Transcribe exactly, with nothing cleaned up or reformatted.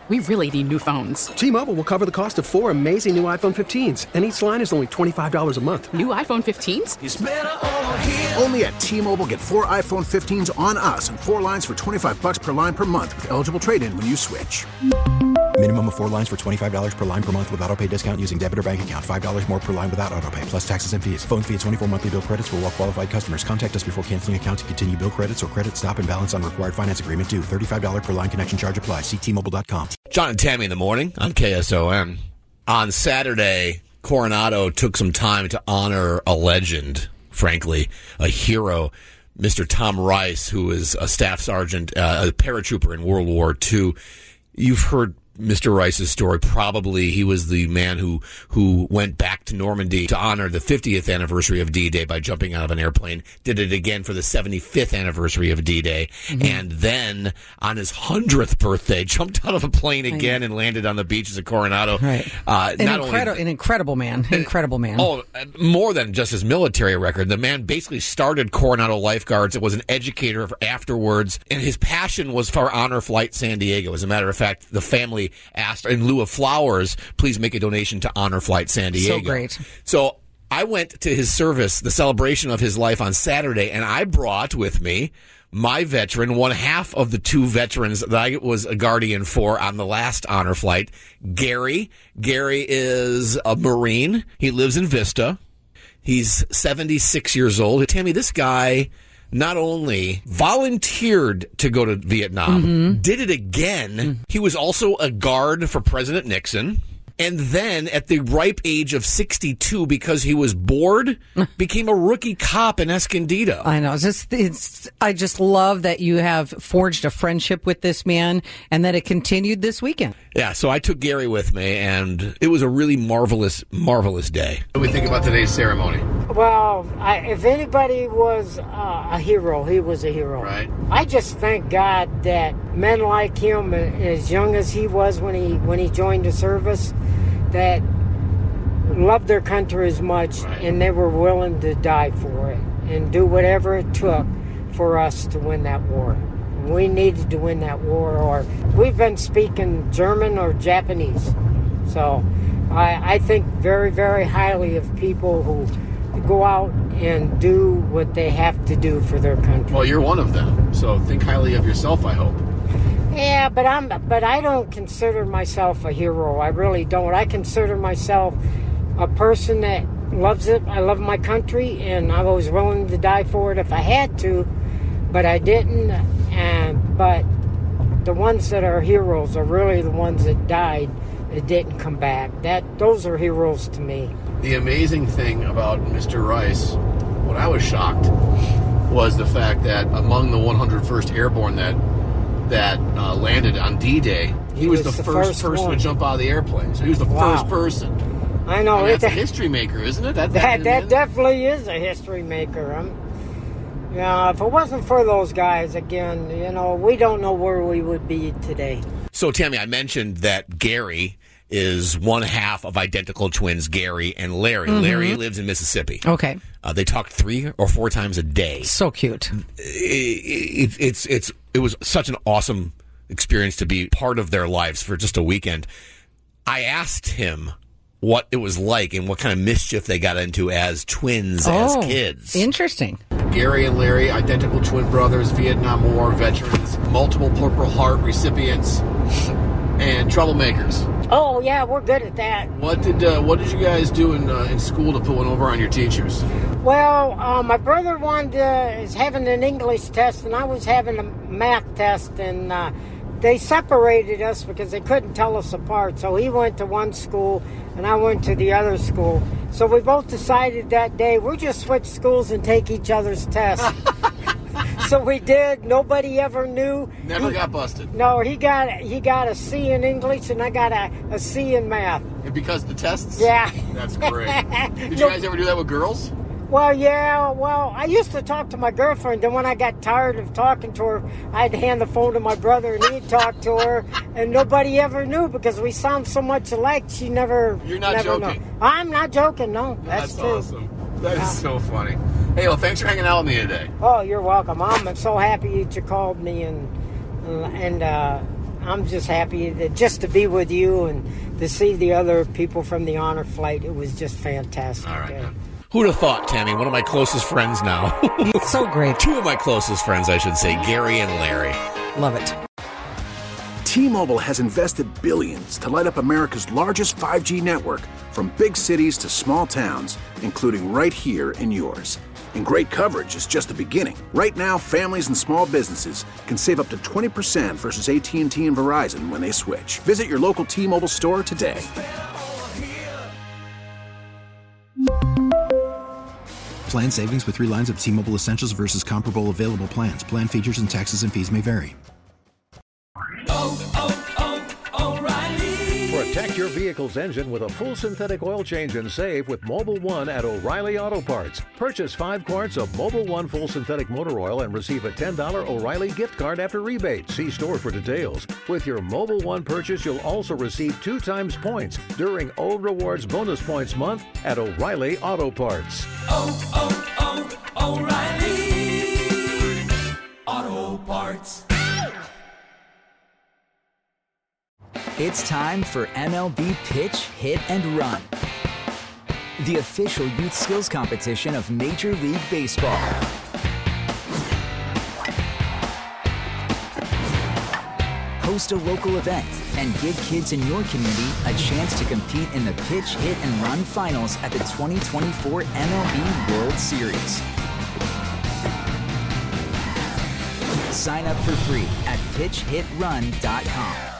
we really need new phones. T-Mobile will cover the cost of four amazing new iPhone fifteens, and each line is only twenty-five dollars a month. New iPhone fifteens? It's better over here. Only at T-Mobile, get four iPhone fifteens on us and four lines for twenty-five dollars per line per month with eligible trade-in when you switch. Minimum of four lines for twenty-five dollars per line per month with autopay discount using debit or bank account. five dollars more per line without autopay, plus taxes and fees. Phone fee at twenty-four monthly bill credits for well-qualified customers. Contact us before canceling account to continue bill credits or credit stop and balance on required finance agreement due. thirty-five dollars per line connection charge applies. See T Mobile dot com. John and Tammy in the morning on K S O M. On Saturday, Coronado took some time to honor a legend, frankly, a hero, Mister Tom Rice, who is a staff sergeant, uh, a paratrooper in World War Two. You've heard Mister Rice's story. Probably he was the man who who went back to Normandy to honor the fiftieth anniversary of D-Day by jumping out of an airplane. Did it again for the seventy-fifth anniversary of D-Day. Mm-hmm. And then on his hundredth birthday, jumped out of a plane again and landed on the beaches of Coronado. Right. Uh, an, not incredi- only, an incredible man. Incredible man. Oh, more than just his military record. The man basically started Coronado Lifeguards. It was an educator afterwards. And his passion was for Honor Flight San Diego. As a matter of fact, the family asked, in lieu of flowers, please make a donation to Honor Flight San Diego. So great. So I went to his service, the celebration of his life on Saturday, and I brought with me my veteran, one half of the two veterans that I was a guardian for on the last honor flight, Gary. Gary is a Marine. He lives in Vista. He's seventy-six years old. Tammy, this guy not only volunteered to go to Vietnam, mm-hmm. did it again. Mm-hmm. He was also a guard for President Nixon. And then at the ripe age of sixty-two, because he was bored, became a rookie cop in Escondido. I know. It's just, it's, I just love that you have forged a friendship with this man and that it continued this weekend. Yeah, so I took Gary with me, and it was a really marvelous, marvelous day. What do we think about today's ceremony? Well, I, if anybody was uh, a hero, he was a hero. Right. I just thank God that men like him, as young as he was when he when he joined the service, that loved their country as much, right. and they were willing to die for it and do whatever it took for us to win that war. We needed to win that war, or we've been speaking German or Japanese. So I, I think very, very highly of people who go out and do what they have to do for their country. Well, you're one of them, so think highly of yourself, I hope. Yeah, but I'm but I don't consider myself a hero. I really don't. I consider myself a person that loves it. I love my country, and I was willing to die for it if I had to, but I didn't. And but the ones that are heroes are really the ones that died that didn't come back. That those are heroes to me. The amazing thing about Mister Rice, what I was shocked, was the fact that among the one hundred first Airborne that that uh, landed on D-Day, he, he was, was the, the first, first person one. to jump out of the airplane. So he was the wow. first person. I know. I mean, that's a history maker, isn't it? That, that, that, that definitely is a history maker. I'm, yeah, if it wasn't for those guys, again, you know, we don't know where we would be today. So, Tammy, I mentioned that Gary is one half of identical twins, Gary and Larry. Mm-hmm. Larry lives in Mississippi. Okay. Uh, they talk three or four times a day. So cute. It, it, it's it's it was such an awesome experience to be part of their lives for just a weekend. I asked him what it was like and what kind of mischief they got into as twins, oh, as kids. Interesting. Gary and Larry, identical twin brothers, Vietnam War veterans, multiple Purple Heart recipients, and troublemakers. Oh yeah, we're good at that. What did uh, what did you guys do in uh, in school to put one over on your teachers? Well, uh, my brother wanted uh, is having an English test, and I was having a math test, and uh, they separated us because they couldn't tell us apart. So he went to one school, and I went to the other school. So we both decided that day we'll just switch schools and take each other's tests. So we did. Nobody ever knew. Never he, got busted. No, he got he got a C in English, and I got a, a C in math. And because of the tests? Yeah. That's great. Did you guys ever do that with girls? Well, yeah. Well, I used to talk to my girlfriend, and when I got tired of talking to her, I'd hand the phone to my brother, and he'd talk to her, and nobody ever knew because we sound so much alike. She never. You're not never joking. Know. I'm not joking. No, no that's, that's true. Awesome. That is yeah. so funny. Hey, well, thanks for hanging out with me today. Oh, you're welcome. I'm so happy that you called me, and and uh, I'm just happy that just to be with you and to see the other people from the honor flight. It was just fantastic. All right. Who'd have thought, Tammy? One of my closest friends now. He's so great. Two of my closest friends, I should say, Gary and Larry. Love it. T-Mobile has invested billions to light up America's largest five G network, from big cities to small towns, including right here in yours. And great coverage is just the beginning. Right now, families and small businesses can save up to twenty percent versus A T and T and Verizon when they switch. Visit your local T-Mobile store today. Plan savings with three lines of T-Mobile Essentials versus comparable available plans. Plan features and taxes and fees may vary. Oh, oh, oh, O'Reilly. Protect your vehicle's engine with a full synthetic oil change and save with Mobil one at O'Reilly Auto Parts. Purchase five quarts of Mobil one full synthetic motor oil and receive a ten dollars O'Reilly gift card after rebate. See store for details. With your Mobil one purchase, you'll also receive two times points during O Rewards Bonus Points Month at O'Reilly Auto Parts. Oh, oh, oh, O'Reilly Auto Parts. It's time for M L B Pitch, Hit, and Run, the official youth skills competition of Major League Baseball. Host a local event and give kids in your community a chance to compete in the Pitch, Hit, and Run finals at the twenty twenty-four M L B World Series. Sign up for free at pitch hit run dot com.